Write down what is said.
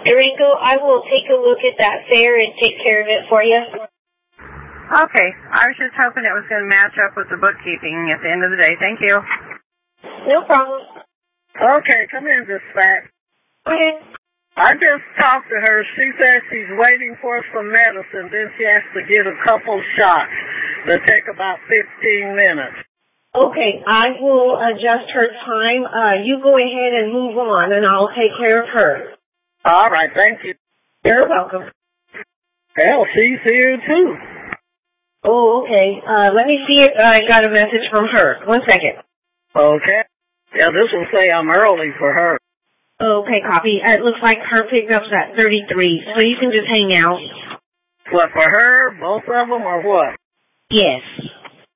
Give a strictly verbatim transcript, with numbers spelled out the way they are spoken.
Ringo, I will take a look at that fare and take care of it for you. Okay. I was just hoping it was going to match up with the bookkeeping at the end of the day. Thank you. No problem. Okay, come in, Dispatch. Okay. I just talked to her. She says she's waiting for some medicine. Then she has to get a couple shots that take about fifteen minutes. Okay, I will adjust her time. Uh, you go ahead and move on, and I'll take care of her. All right, thank you. You're welcome. Hell, she's here, too. Oh, okay. Uh, let me see if I got a message from her. One second. Okay. Yeah, this will say I'm early for her. Okay, copy. It looks like her pickup's at thirty-three, so you can just hang out. What, for her? Both of them, or what? Yes.